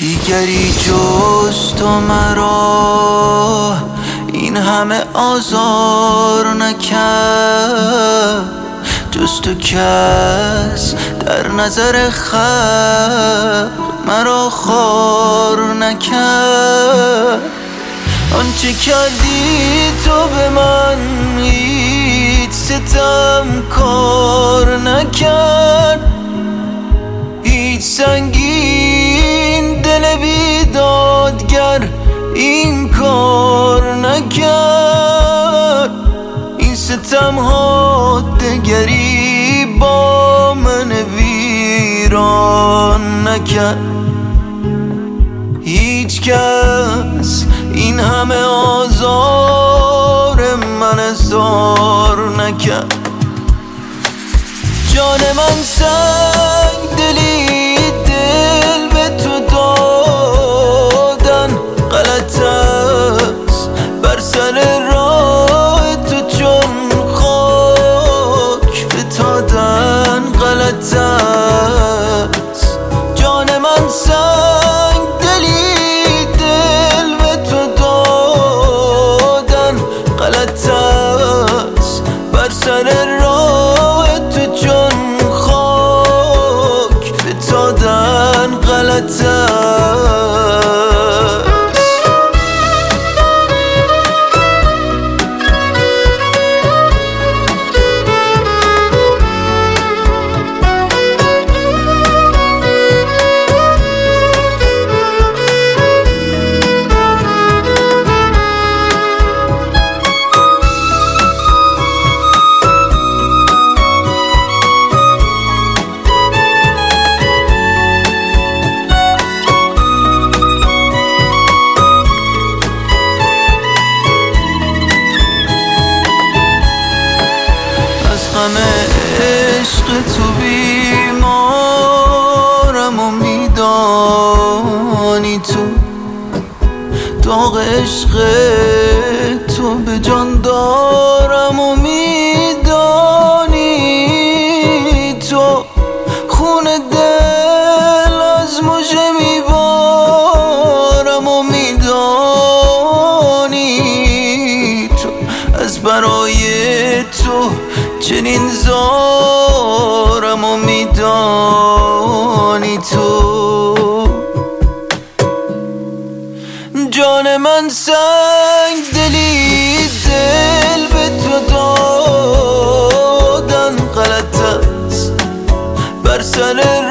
دیگری جز تو مرا این همه آزار نکرد، جز تو کس در نظر خلق مرا خوار نکرد. آنچه کردی تو به من هیچ ستم کار نکرد، هیچ سنگین دل بیدادگر این کار نکرد. این ستم ها دگری با من ویران نکرد. هیچ کس این همه آزار من اظهار نکرد. جان من سنگ دلی دل به تو دادن غلط است، بر سر راه تو چون خاک فتادن غلط است. جان من سنگ دلی دل به تو دادن غلط است، بر سر راه تو چون خاک فتادن غلط است. غم عشق تو بیمارم و میدانی تو، داغ عشق تو به جان دارم و میدانی تو، خون دل از مژه میبارم و میدانی تو، از برای تو چنین زارم و میدانی تو. جان من سنگ دلی دل به تو دادن غلط است، بر سر